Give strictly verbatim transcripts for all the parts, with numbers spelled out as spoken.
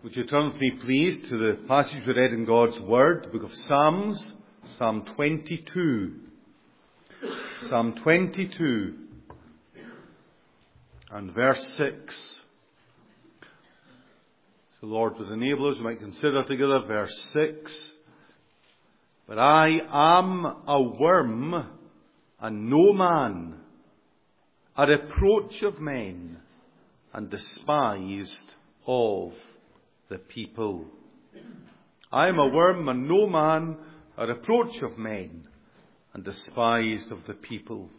Would you turn with me, please, to the passage we read in God's Word, the book of Psalms, Psalm twenty-two. Psalm twenty-two and verse six. So the Lord would enable us, we might consider together verse six. But I am a worm and no man, a reproach of men and despised of the people. I am a worm and no man, a reproach of men and despised of the people.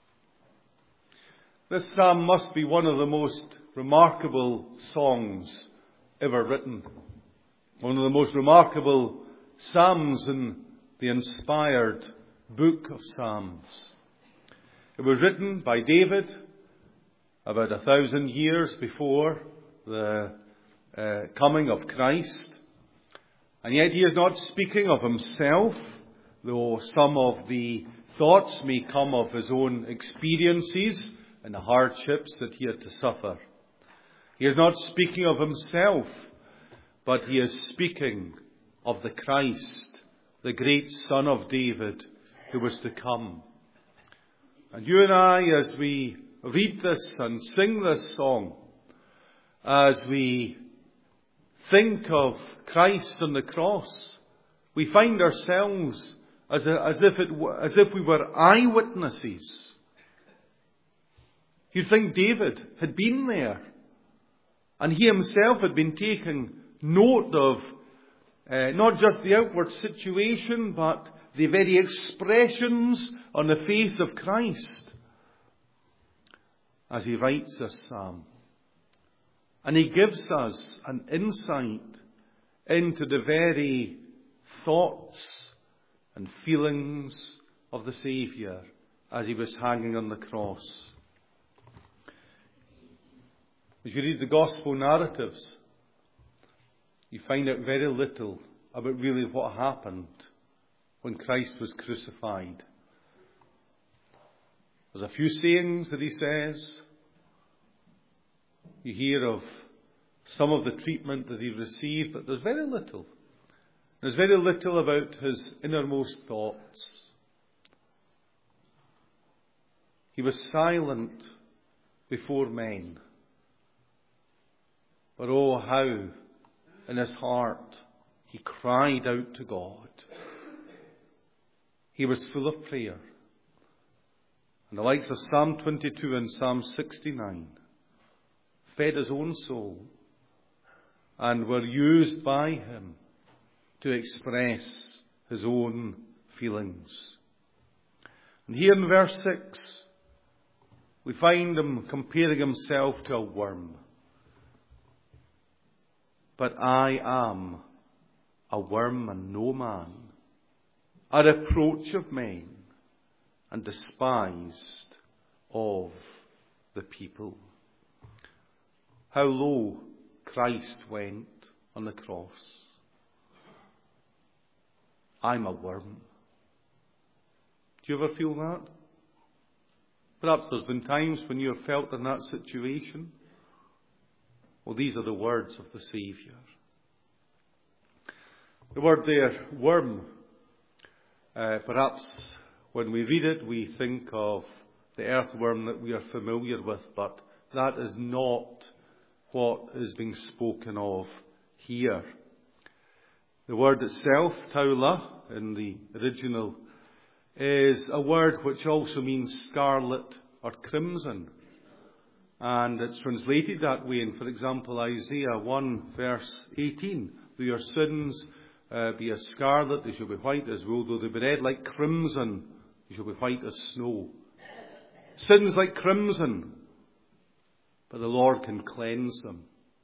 This psalm must be one of the most remarkable songs ever written. One of the most remarkable psalms in the inspired book of Psalms. It was written by David about a thousand years before the uh, coming of Christ. And yet he is not speaking of himself, though some of the thoughts may come of his own experiences and the hardships that he had to suffer. He is not speaking of himself, but he is speaking of the Christ, the great Son of David, who was to come. And you and I, as we read this and sing this song, as we think of Christ on the cross, we find ourselves as, a, as, if it, as if we were eyewitnesses. You'd think David had been there, and he himself had been taking note of uh, not just the outward situation, but the very expressions on the face of Christ as he writes this psalm. And he gives us an insight into the very thoughts and feelings of the Saviour as he was hanging on the cross. As you read the Gospel narratives, you find out very little about really what happened when Christ was crucified. There's a few sayings that he says. You hear of some of the treatment that he received, but there's very little. There's very little about his innermost thoughts. He was silent before men. But oh, how in his heart he cried out to God. He was full of prayer. And the likes of Psalm twenty-two and Psalm sixty-nine fed his own soul and were used by him to express his own feelings. And here in verse six, we find him comparing himself to a worm. But I am a worm and no man, a reproach of men and despised of the people. How low Christ went on the cross. I'm a worm. Do you ever feel that? Perhaps there's been times when you have felt in that situation. Well, these are the words of the Saviour. The word there, worm, uh, perhaps when we read it we think of the earthworm that we are familiar with, but that is not what is being spoken of here. The word itself, taula, in the original, is a word which also means scarlet or crimson. And it's translated that way in, for example, Isaiah one verse eighteen. Though your sins uh, be as scarlet, they shall be white as wool. Though they be red like crimson, they shall be white as snow. Sins like crimson, but the Lord can cleanse them.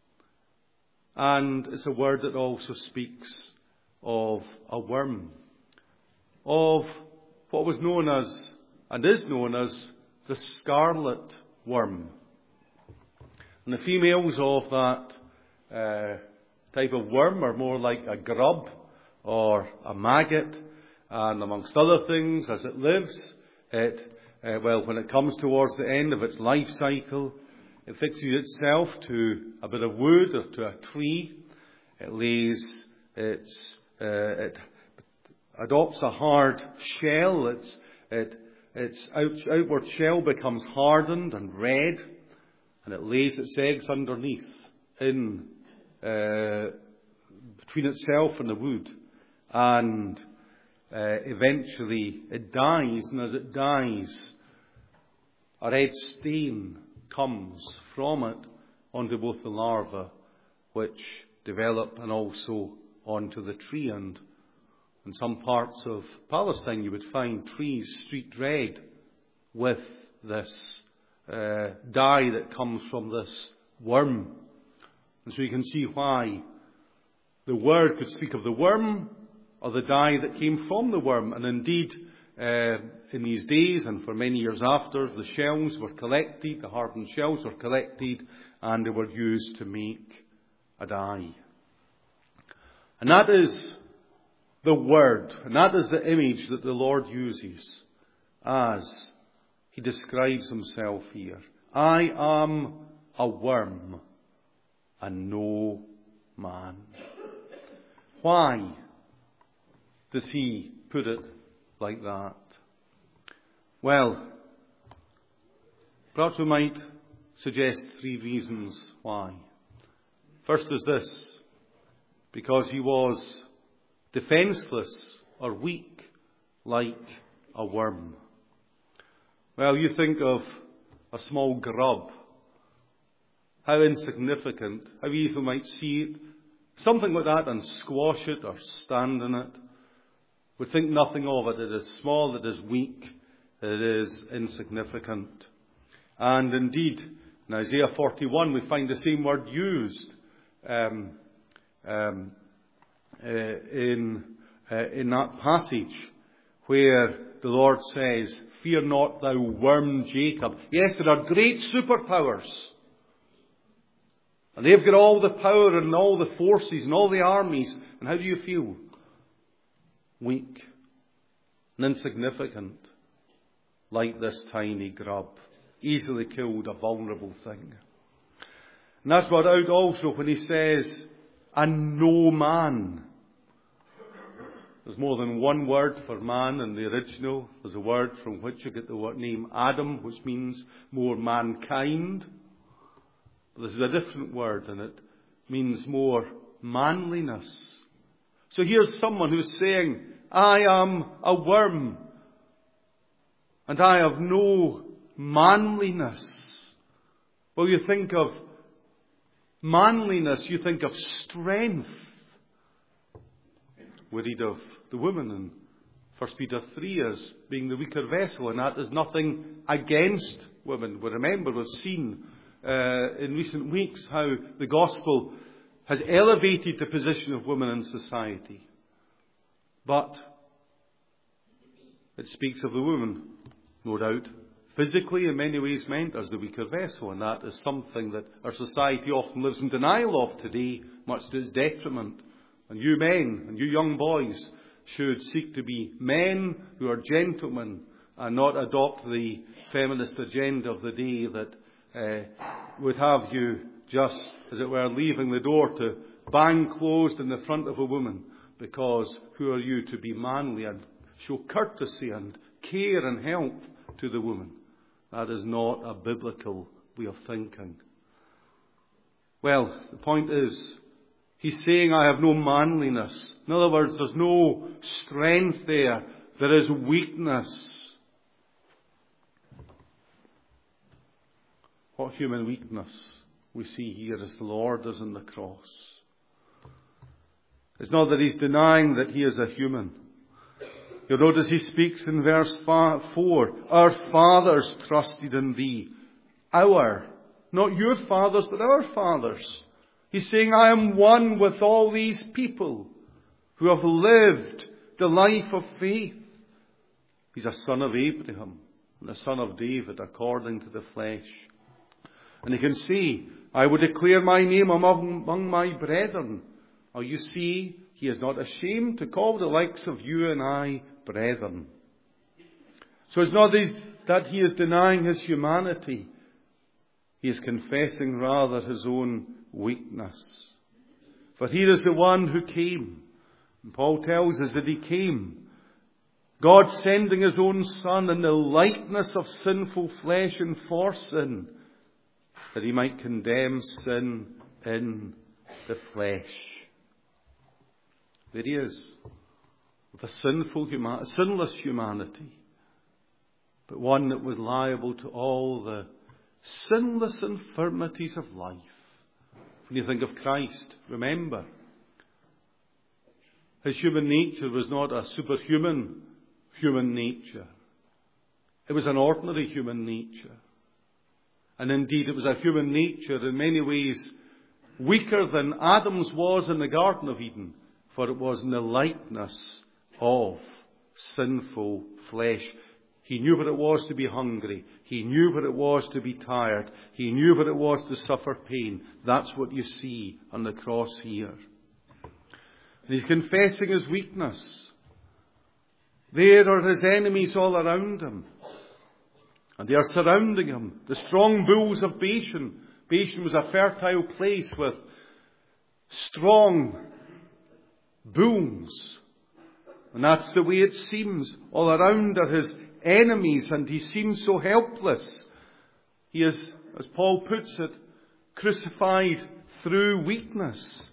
And it's a word that also speaks of a worm, of what was known as, and is known as, the scarlet worm. And the females of that uh, type of worm are more like a grub or a maggot. And amongst other things, as it lives, it, uh, well, when it comes towards the end of its life cycle, it fixes itself to a bit of wood or to a tree. It lays, it's, uh, it adopts a hard shell. It's, it, its out, outward shell becomes hardened and red, and it lays its eggs underneath, in uh, between itself and the wood, and uh, eventually it dies. And as it dies, a red stain comes from it onto both the larvae, which develop, and also onto the tree. And in some parts of Palestine you would find trees streaked red with this uh, dye that comes from this worm. And so you can see why the word could speak of the worm or the dye that came from the worm. And indeed, uh, in these days and for many years after, the shells were collected, the hardened shells were collected, and they were used to make a dye. And that is the word, and that is the image that the Lord uses as he describes himself here. I am a worm and no man. Why does he put it like that? Well, perhaps we might suggest three reasons why. First is this: because he was defenseless or weak like a worm. Well, you think of a small grub, how insignificant, how easy we might see it, something like that, and squash it or stand in it. We think nothing of it. It is small, it is weak, it is insignificant. And indeed, in Isaiah forty-one, we find the same word used um, um, uh, in, uh, in that passage where the Lord says, "Fear not, thou worm Jacob." Yes, there are great superpowers. And they've got all the power and all the forces and all the armies. And how do you feel? Weak and insignificant, like this tiny grub, easily killed, a vulnerable thing. And that's brought out also when he says, "and no man." There's more than one word for man in the original. There's a word from which you get the word name Adam, which means more mankind. But this is a different word, and it means more manliness. So here's someone who's saying, I am a worm, and I have no manliness. Well, you think of manliness, you think of strength. We read of the woman in First Peter three as being the weaker vessel, and that is nothing against women. We remember, we've seen uh, in recent weeks how the gospel has elevated the position of women in society. But it speaks of the woman, no doubt, physically in many ways meant as the weaker vessel, and that is something that our society often lives in denial of today, much to its detriment. And you men and you young boys should seek to be men who are gentlemen and not adopt the feminist agenda of the day that uh, would have you just, as it were, leaving the door to bang closed in the front of a woman, because who are you to be manly and show courtesy and care and help to the woman? That is not a biblical way of thinking. Well, the point is, he's saying, I have no manliness. In other words, there's no strength there. There is weakness. What human weakness we see here as the Lord does on the cross. It's not that he's denying that he is a human. You'll notice he speaks in verse four, our fathers trusted in thee. Our, not your fathers, but our fathers. He's saying, I am one with all these people who have lived the life of faith. He's a son of Abraham and a son of David according to the flesh. And you can see, I will declare my name among, among my brethren. Oh, you see, he is not ashamed to call the likes of you and I brethren. So it's not that he is denying his humanity. He is confessing rather his own weakness. For here is the one who came. And Paul tells us that he came, God sending his own Son in the likeness of sinful flesh and for sin, that he might condemn sin in the flesh. There he is, with a sinful, huma- sinless humanity, but one that was liable to all the sinless infirmities of life. When you think of Christ, remember, his human nature was not a superhuman human nature. It was an ordinary human nature. And indeed, it was a human nature in many ways weaker than Adam's was in the Garden of Eden, for it was in the likeness of sinful flesh. He knew what it was to be hungry. He knew what it was to be tired. He knew what it was to suffer pain. That's what you see on the cross here. And he's confessing his weakness. There are his enemies all around him. And they are surrounding him. The strong bulls of Bashan. Bashan was a fertile place with strong bulls. And that's the way it seems. All around are his enemies, and he seems so helpless. He is, as Paul puts it, crucified through weakness.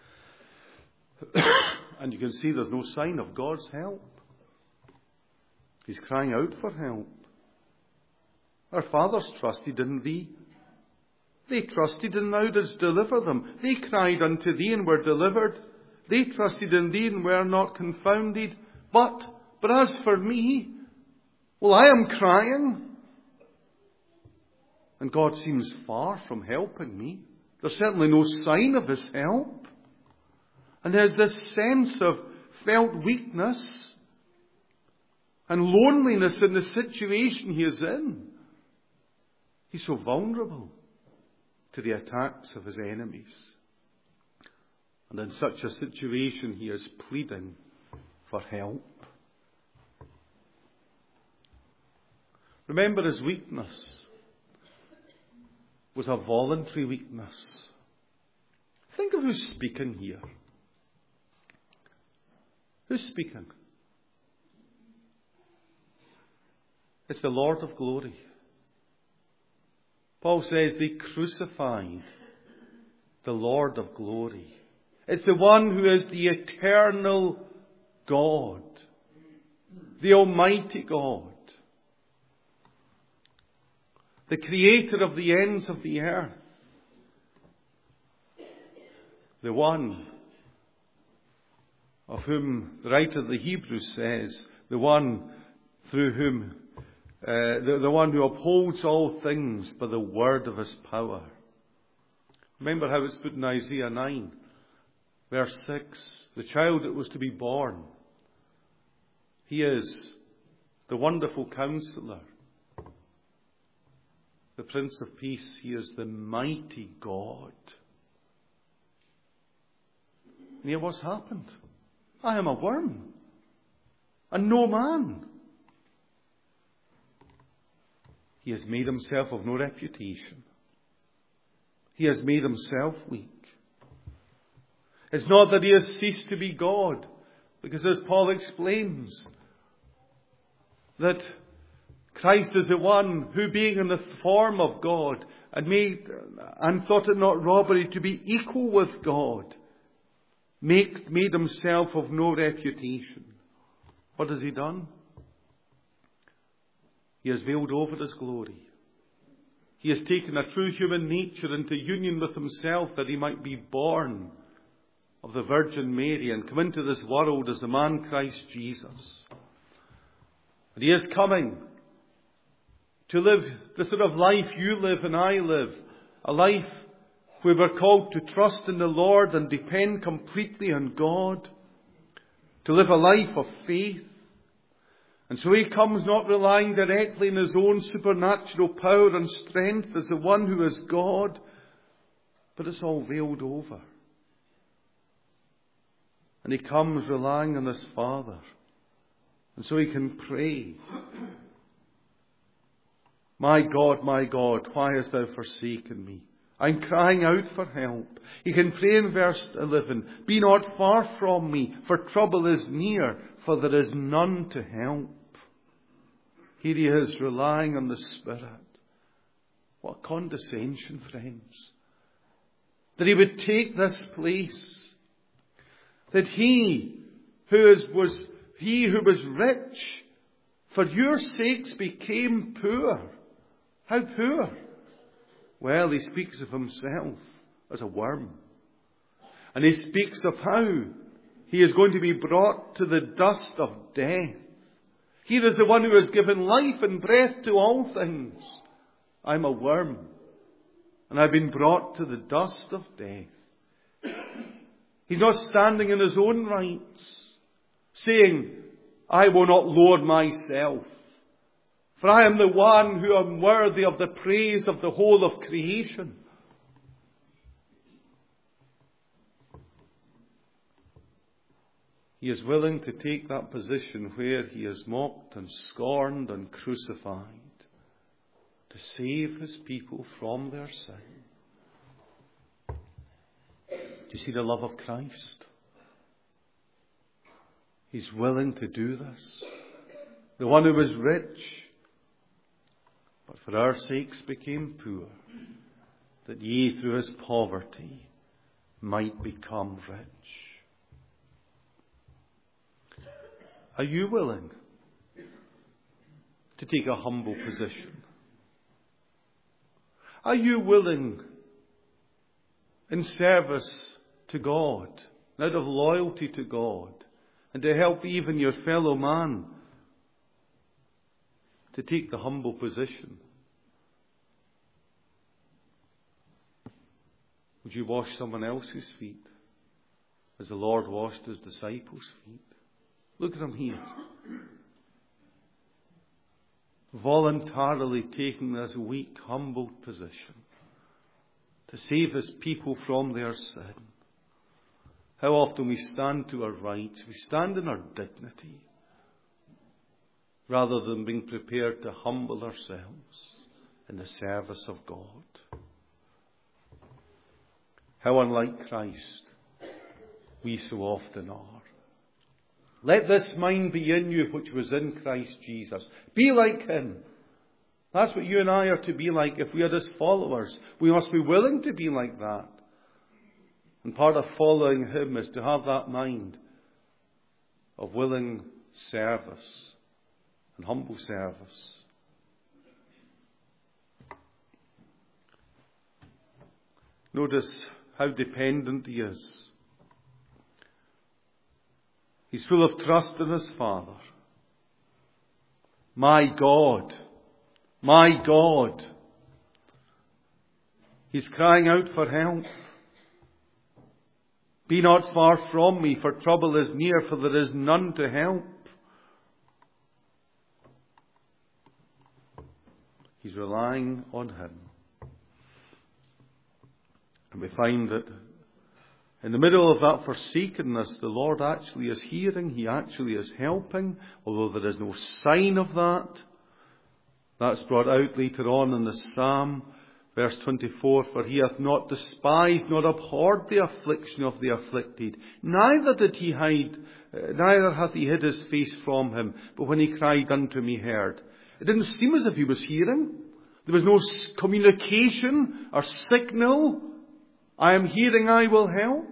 And you can see there's no sign of God's help. He's crying out for help. Our fathers trusted in thee. They trusted and thou didst deliver them. They cried unto thee and were delivered. They trusted in thee and were not confounded. But, but as for me, well, I am crying. And God seems far from helping me. There's certainly no sign of his help. And there's this sense of felt weakness and loneliness in the situation he is in. He's so vulnerable to the attacks of his enemies. And in such a situation, he is pleading for help. Remember, his weakness was a voluntary weakness. Think of who's speaking here. Who's speaking? It's the Lord of glory. Paul says they crucified the Lord of glory. It's the one who is the eternal God, the Almighty God, the creator of the ends of the earth, the one of whom the writer of the Hebrews says, the one through whom Uh, the, the one who upholds all things by the word of his power. Remember how it's put in Isaiah nine, verse six. The child that was to be born. He is the wonderful counselor, the Prince of Peace. He is the mighty God. And here what's happened? I am a worm, and no man. He has made himself of no reputation. He has made himself weak. It's not that he has ceased to be God, because as Paul explains, that Christ is the one who, being in the form of God, and made and thought it not robbery to be equal with God, make, made himself of no reputation. What has he done? He has veiled over his glory. He has taken a true human nature into union with himself, that he might be born of the Virgin Mary and come into this world as the man Christ Jesus. And he is coming to live the sort of life you live and I live, a life where we're called to trust in the Lord and depend completely on God, to live a life of faith. And so he comes not relying directly on his own supernatural power and strength as the one who is God, but it's all veiled over. And he comes relying on his Father. And so he can pray, My God, my God, why hast thou forsaken me? I'm crying out for help. He can pray in verse eleven, be not far from me, for trouble is near, for there is none to help. Here he is relying on the Spirit. What condescension, friends. That he would take this place. That he who is, was, he who was rich, for your sakes became poor. How poor? Well, he speaks of himself as a worm. And he speaks of how he is going to be brought to the dust of death. Here is the one who has given life and breath to all things. I'm a worm, and I've been brought to the dust of death. He's not standing in his own rights, saying, I will not lord myself, for I am the one who am worthy of the praise of the whole of creation. He is willing to take that position where he is mocked and scorned and crucified to save his people from their sin. Do you see the love of Christ? He's willing to do this. The one who was rich, but for our sakes became poor, that ye through his poverty might become rich. Are you willing to take a humble position? Are you willing, in service to God, out of loyalty to God, and to help even your fellow man, to take the humble position? Would you wash someone else's feet as the Lord washed his disciples' feet? Look at him here. Voluntarily taking this weak, humbled position to save his people from their sin. How often we stand to our rights, we stand in our dignity, rather than being prepared to humble ourselves in the service of God. How unlike Christ we so often are. Let this mind be in you which was in Christ Jesus. Be like him. That's what you and I are to be like if we are his followers. We must be willing to be like that. And part of following him is to have that mind of willing service and humble service. Notice how dependent he is. He's full of trust in his Father. My God, my God. He's crying out for help. Be not far from me, for trouble is near, for there is none to help. He's relying on him. And we find that in the middle of that forsakenness, the Lord actually is hearing. He actually is helping, although there is no sign of that. That's brought out later on in the Psalm, verse twenty-four, for he hath not despised nor abhorred the affliction of the afflicted. Neither did he hide, uh, neither hath he hid his face from him, but when he cried unto me, heard. It didn't seem as if he was hearing. There was no communication or signal. I am hearing, I will help.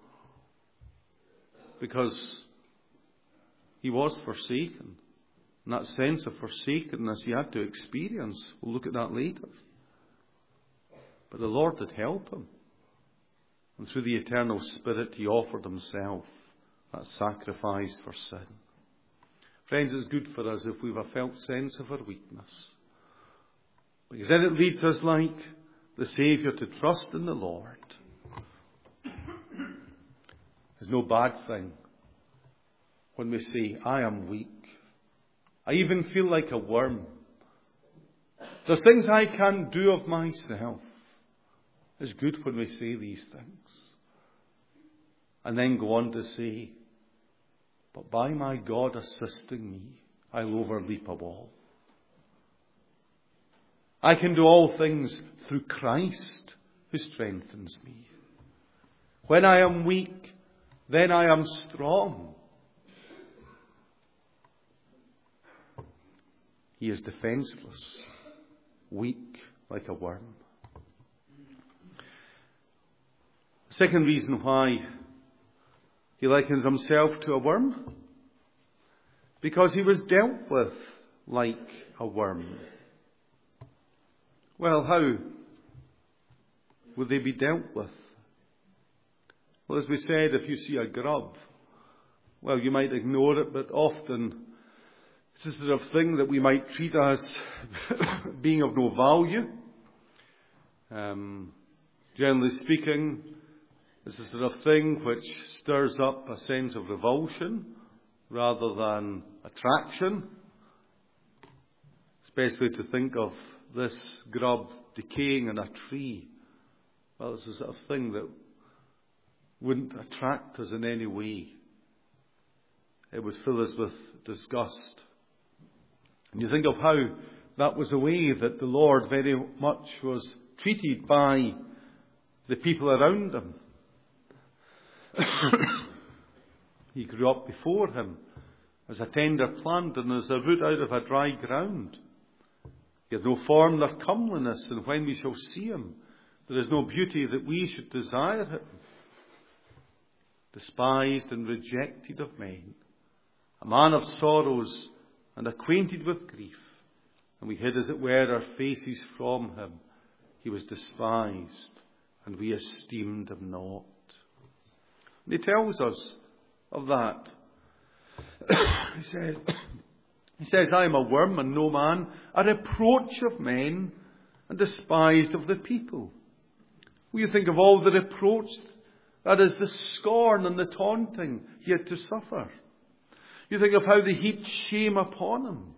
Because he was forsaken. And that sense of forsakenness he had to experience. We'll look at that later. But the Lord did help him. And through the eternal Spirit he offered himself, that sacrifice for sin. Friends, it's good for us if we've a felt sense of our weakness. Because then it leads us like the Saviour to trust in the Lord. There's no bad thing when we say, I am weak. I even feel like a worm. There's things I can't do of myself. It's good when we say these things. And then go on to say, but by my God assisting me, I'll overleap a wall. I can do all things through Christ who who strengthens me. When I am weak, then I am strong. He is defenseless, weak like a worm. The second reason why he likens himself to a worm, because he was dealt with like a worm. Well, how would they be dealt with? Well, as we said, if you see a grub, well, you might ignore it, but often it's the sort of thing that we might treat as being of no value. Um, generally speaking, it's the sort of thing which stirs up a sense of revulsion rather than attraction. Especially to think of this grub decaying in a tree. Well, it's the sort of thing that wouldn't attract us in any way. It would fill us with disgust. And you think of how that was the way that the Lord very much was treated by the people around him. He grew up before him as a tender plant and as a root out of a dry ground. He has no form nor comeliness, and when we shall see him, there is no beauty that we should desire him. Despised and rejected of men, a man of sorrows and acquainted with grief, and we hid as it were our faces from him. He was despised, and we esteemed him not. And he tells us of that. he says, he says, I am a worm and no man, a reproach of men and despised of the people. Will you think of all the reproach, that is the scorn and the taunting he had to suffer? You think of how they heaped shame upon him.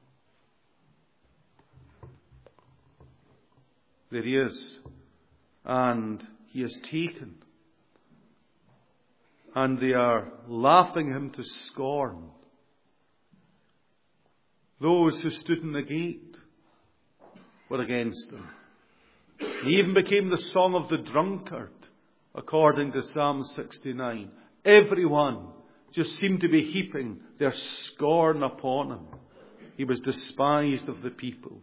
There he is, and he is taken. And they are laughing him to scorn. Those who stood in the gate were against him. He even became the song of the drunkard, according to Psalm sixty-nine. Everyone just seemed to be heaping their scorn upon him. He was despised of the people.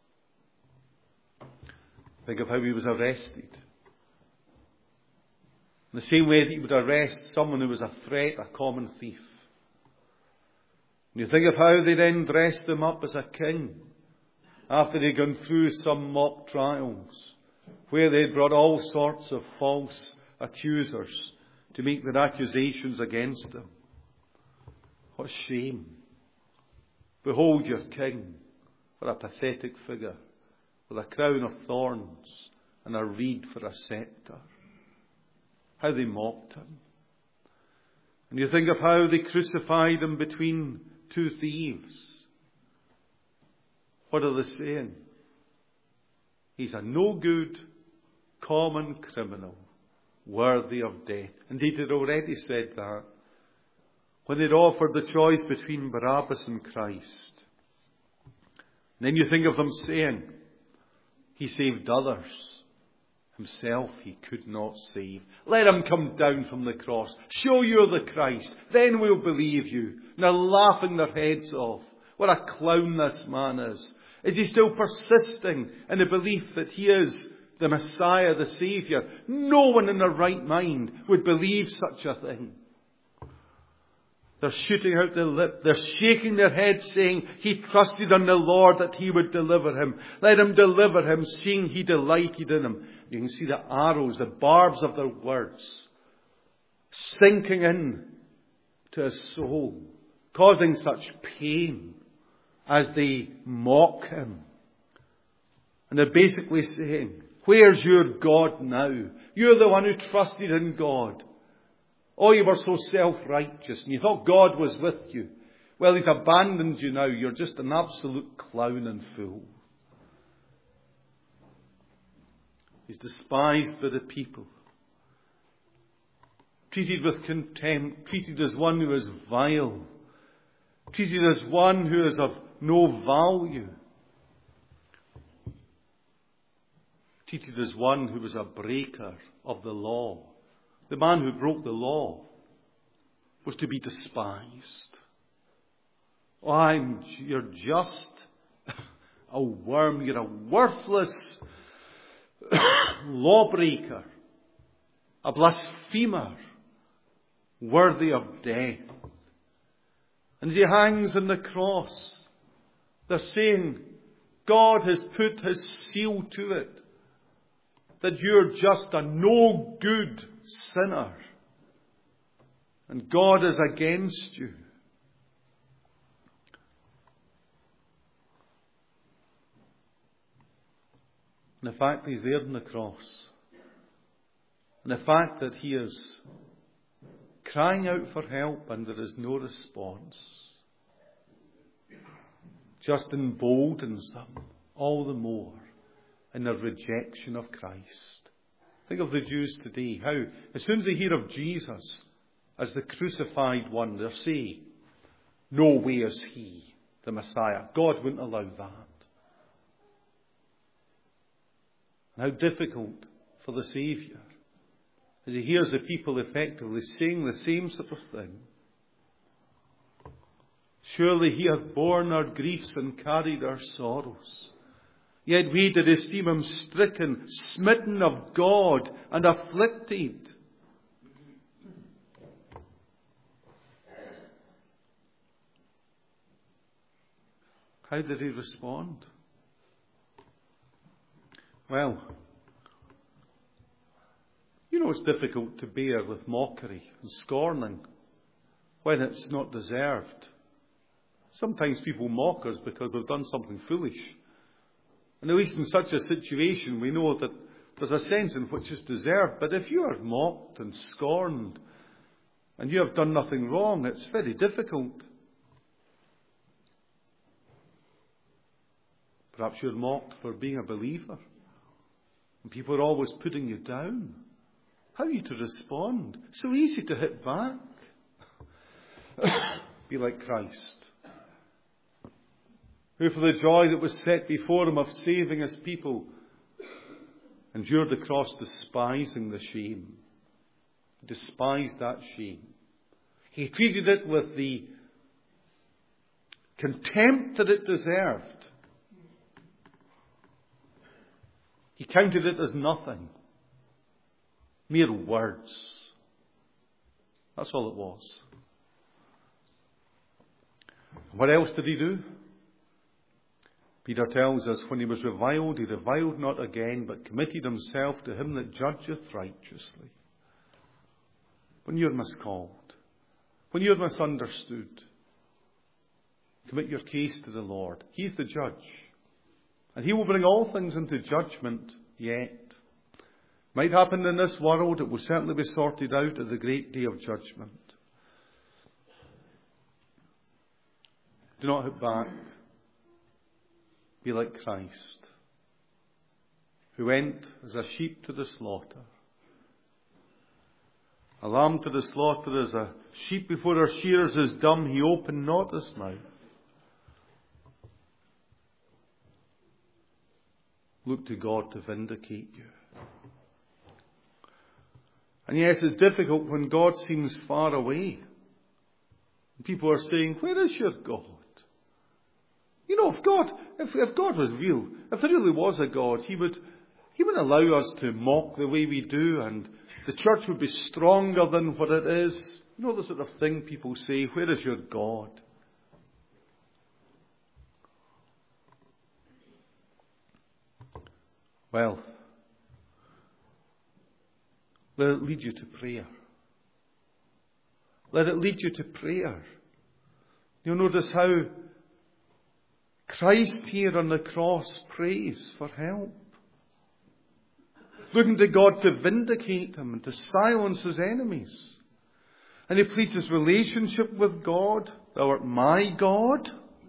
Think of how he was arrested. In the same way that he would arrest someone who was a threat, a common thief. And you think of how they then dressed him up as a king after they'd gone through some mock trials where they'd brought all sorts of false accusers to make their accusations against him. What shame. Behold your king, what a pathetic figure, with a crown of thorns and a reed for a scepter. How they mocked him. And you think of how they crucified him between two thieves. What are they saying? He's a no good, common criminal, worthy of death. Indeed, they'd already said that when they'd offered the choice between Barabbas and Christ. And then you think of them saying, he saved others. Himself he could not save. Let him come down from the cross. Show you're the Christ. Then we'll believe you. And they're laughing their heads off. What a clown this man is. Is he still persisting in the belief that he is the Messiah, the Saviour? No one in their right mind would believe such a thing. They're shooting out their lip. They're shaking their heads saying he trusted in the Lord that he would deliver him. Let him deliver him, seeing he delighted in him. You can see the arrows, the barbs of their words sinking in to his soul, causing such pain as they mock him. And they're basically saying, where's your God now? You're the one who trusted in God. Oh, you were so self-righteous and you thought God was with you. Well, he's abandoned you now. You're just an absolute clown and fool. He's despised by the people. Treated with contempt. Treated as one who is vile. Treated as one who is of no value. treated as one who was a breaker of the law. The man who broke the law was to be despised. Oh, I'm, you're just a worm. You're a worthless lawbreaker, a blasphemer, worthy of death. And as he hangs on the cross, they're saying, God has put his seal to it, that you're just a no good sinner, and God is against you. And the fact he's there on the cross, and the fact that he is crying out for help and there is no response, just emboldens them all the more in their rejection of Christ. Think of the Jews today, how as soon as they hear of Jesus as the crucified one, they say, no way is he the Messiah. God wouldn't allow that. And how difficult for the Saviour as he hears the people effectively saying the same sort of thing. Surely he hath borne our griefs and carried our sorrows. Yet we did esteem him stricken, smitten of God, and afflicted. How did he respond? Well, you know it's difficult to bear with mockery and scorning when it's not deserved. Sometimes people mock us because we've done something foolish. And at least in such a situation, we know that there's a sense in which it's deserved. But if you are mocked and scorned, and you have done nothing wrong, it's very difficult. Perhaps you're mocked for being a believer, and people are always putting you down. How are you to respond? So easy to hit back. Be like Christ, who for the joy that was set before him of saving his people, endured the cross, despising the shame. He despised that shame. He treated it with the contempt that it deserved. He counted it as nothing. Mere words. That's all it was. What else did he do? Peter tells us, when he was reviled, he reviled not again, but committed himself to him that judgeth righteously. When you're miscalled, when you're misunderstood, commit your case to the Lord. He's the judge. And he will bring all things into judgment yet. Might happen in this world, it will certainly be sorted out at the great day of judgment. Do not hit back. Be like Christ, who went as a sheep to the slaughter. A lamb to the slaughter, as a sheep before her shearers is dumb, he opened not his mouth. Look to God to vindicate you. And yes, it's difficult when God seems far away. People are saying, where is your God? You know, if God, if, if God was real, if there really was a God, He would, He would allow us to mock the way we do, and the church would be stronger than what it is. You know the sort of thing people say, where is your God? Well, let it lead you to prayer. Let it lead you to prayer. You'll notice how Christ here on the cross prays for help. Looking to God to vindicate him and to silence his enemies. And he pleads his relationship with God. Thou art my God.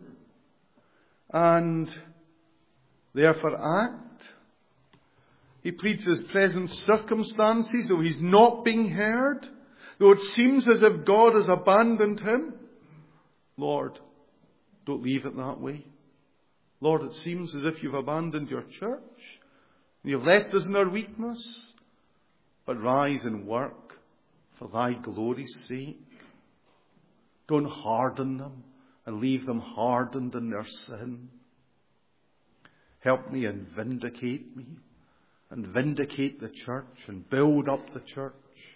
And therefore act. He pleads his present circumstances, though he's not being heard. Though it seems as if God has abandoned him. Lord, don't leave it that way. Lord, it seems as if you've abandoned your church. You've left us in our weakness, but rise and work for thy glory's sake. Don't harden them and leave them hardened in their sin. Help me and vindicate me and vindicate the church and build up the church.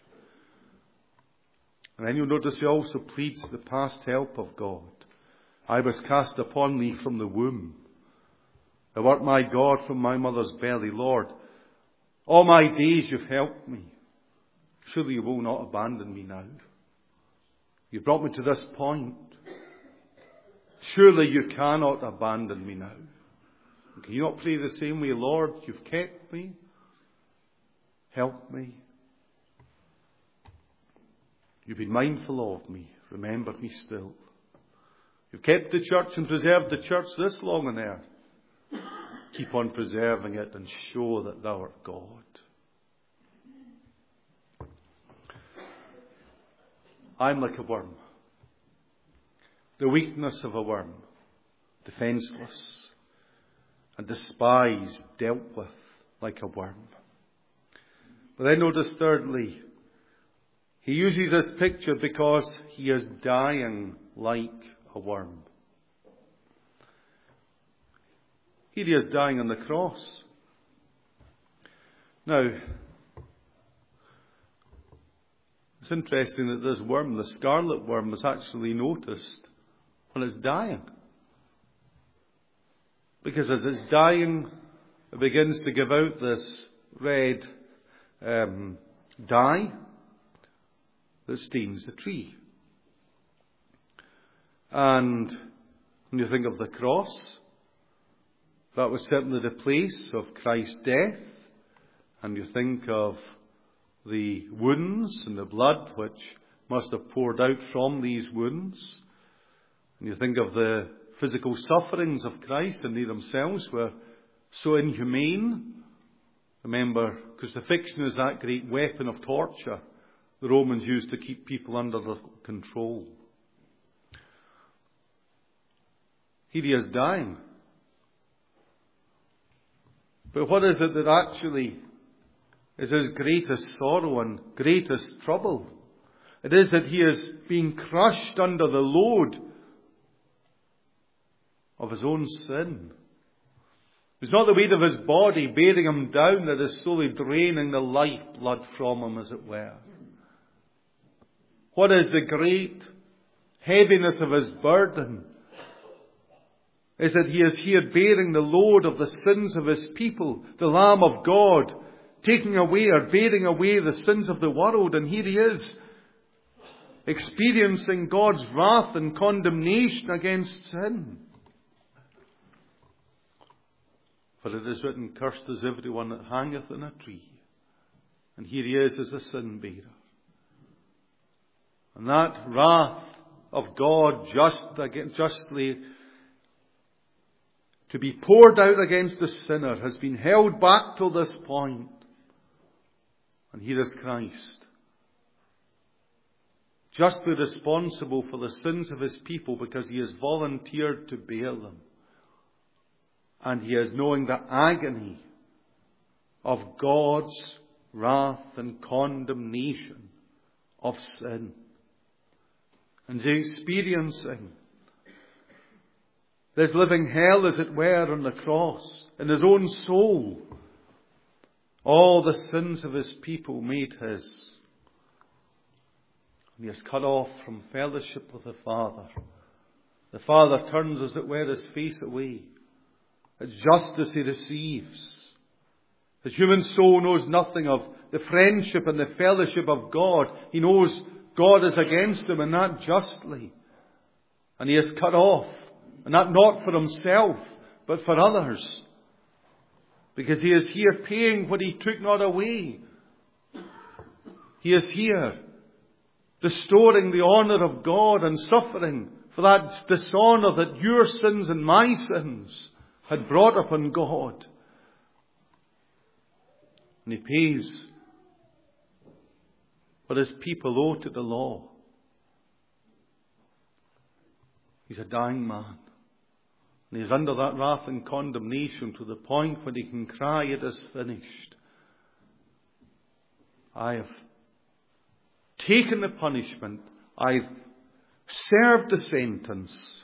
And then you'll notice he also pleads the past help of God. I was cast upon thee from the womb. Thou art my God from my mother's belly. Lord, all my days you've helped me. Surely you will not abandon me now. You brought me to this point. Surely you cannot abandon me now. Can you not pray the same way? Lord, you've kept me. Help me. You've been mindful of me. Remember me still. You've kept the church and preserved the church this long on earth. Keep on preserving it and show that thou art God. I'm like a worm. The weakness of a worm. Defenseless and despised, dealt with like a worm. But then notice thirdly, he uses this picture because he is dying like a worm. Here he is dying on the cross. Now, it's interesting that this worm, the scarlet worm, is actually noticed when it's dying. Because as it's dying, it begins to give out this red um, dye that stains the tree. And when you think of the cross, that was certainly the place of Christ's death. And you think of the wounds and the blood which must have poured out from these wounds. And you think of the physical sufferings of Christ, and they themselves were so inhumane. Remember, crucifixion is that great weapon of torture the Romans used to keep people under their control. Here he is dying. But what is it that actually is his greatest sorrow and greatest trouble? It is that he is being crushed under the load of his own sin. It's not the weight of his body bearing him down that is slowly draining the lifeblood from him, as it were. What is the great heaviness of his burden? Is that he is here bearing the load of the sins of his people, the Lamb of God, taking away or bearing away the sins of the world. And here he is, experiencing God's wrath and condemnation against sin. For it is written, cursed is everyone that hangeth in a tree. And here he is as a sin bearer. And that wrath of God just against, justly to be poured out against the sinner has been held back till this point. And here is Christ, justly responsible for the sins of his people because he has volunteered to bear them. And he is knowing the agony of God's wrath and condemnation of sin. And he's experiencing this living hell, as it were, on the cross, in his own soul. All the sins of his people made his. And he is cut off from fellowship with the Father. The Father turns, as it were, his face away. As justice he receives. His human soul knows nothing of the friendship and the fellowship of God. He knows God is against him, and that justly. And he is cut off. And that not for himself, but for others. Because he is here paying what he took not away. He is here restoring the honour of God and suffering for that dishonour that your sins and my sins had brought upon God. And he pays what his people owe to the law. He's a dying man. And he's under that wrath and condemnation to the point when he can cry, "It is finished. I have taken the punishment. I've served the sentence,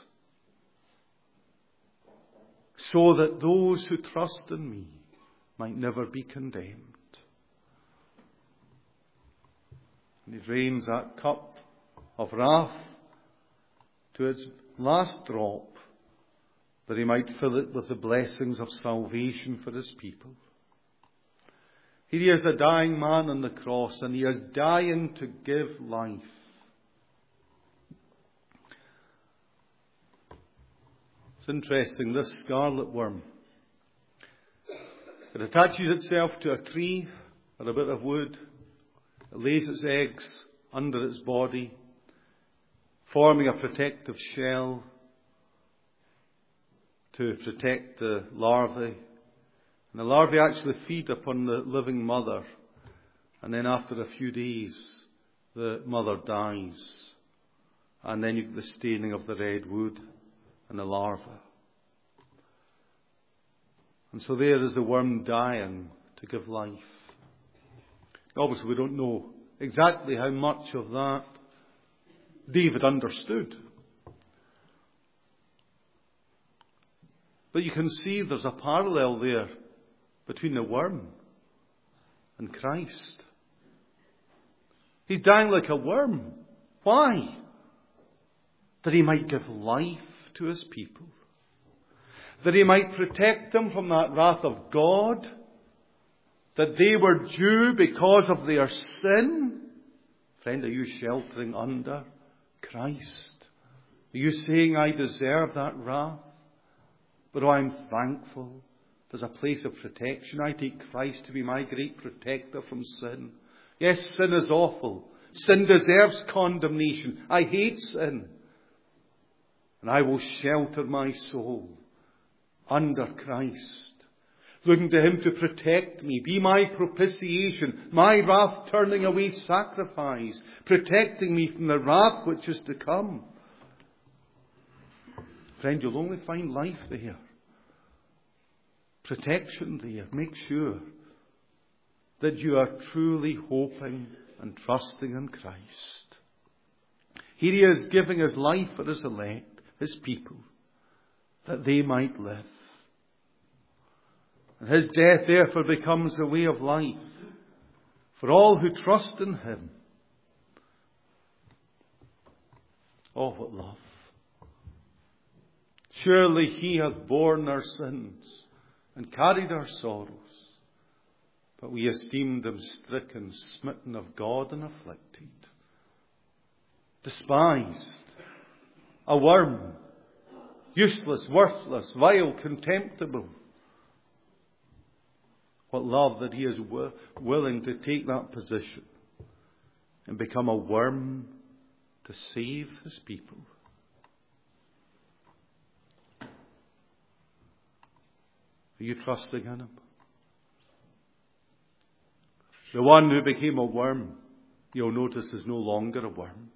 so that those who trust in me might never be condemned." And he drains that cup of wrath to its last drop, that he might fill it with the blessings of salvation for his people. Here he is, a dying man on the cross, and he is dying to give life. It's interesting, this scarlet worm, it attaches itself to a tree or a bit of wood. It lays its eggs under its body, forming a protective shell to protect the larvae. And the larvae actually feed upon the living mother. And then after a few days, the mother dies. And then you get the staining of the red wood and the larva. And so there is the worm dying to give life. Obviously, we don't know exactly how much of that David understood. But you can see there's a parallel there between the worm and Christ. He's dying like a worm. Why? That he might give life to his people. That he might protect them from that wrath of God that they were due because of their sin. Friend, are you sheltering under Christ? Are you saying, "I deserve that wrath, but oh, I'm thankful there's a place of protection. I take Christ to be my great protector from sin." Yes, sin is awful. Sin deserves condemnation. I hate sin. And I will shelter my soul under Christ, looking to him to protect me, be my propitiation, my wrath turning away sacrifice, protecting me from the wrath which is to come. Friend, you'll only find life there. Protection there. Make sure that you are truly hoping and trusting in Christ. Here he is giving his life for his elect, his people, that they might live. And his death therefore becomes a way of life for all who trust in him. Oh, what love. Surely he hath borne our sins and carried our sorrows, but we esteemed him stricken, smitten of God, and afflicted, despised, a worm, useless, worthless, vile, contemptible. What love that he is w- willing to take that position and become a worm to save his people. Are you trusting in him? The one who became a worm, you'll notice, is no longer a worm.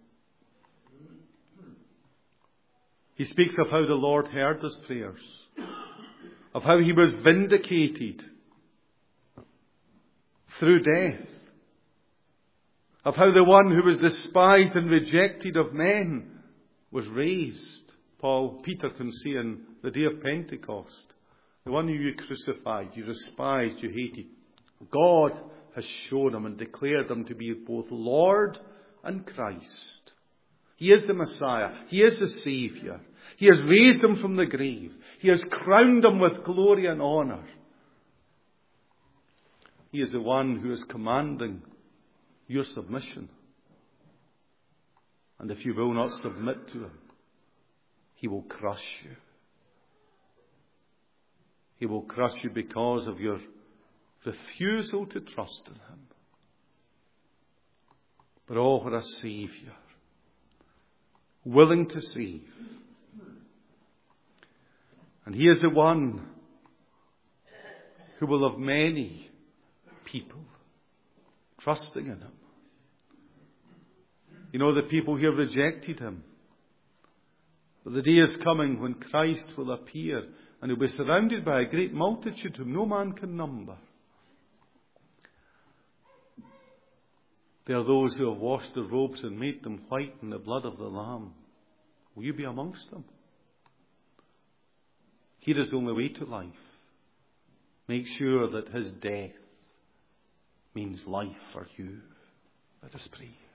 He speaks of how the Lord heard his prayers, of how he was vindicated through death, of how the one who was despised and rejected of men was raised. Paul, Peter can see in the day of Pentecost, the one who you crucified, you despised, you hated, God has shown him and declared him to be both Lord and Christ. He is the Messiah. He is the Saviour. He has raised him from the grave. He has crowned him with glory and honour. He is the one who is commanding your submission. And if you will not submit to him, he will crush you. He will crush you because of your refusal to trust in him. But oh, what a Saviour, willing to save. And he is the one who will have many people trusting in him. You know, the people here rejected him. But the day is coming when Christ will appear, and he'll be surrounded by a great multitude whom no man can number. They are those who have washed their robes and made them white in the blood of the Lamb. Will you be amongst them? Here is the only way to life. Make sure that his death means life for you. Let us pray.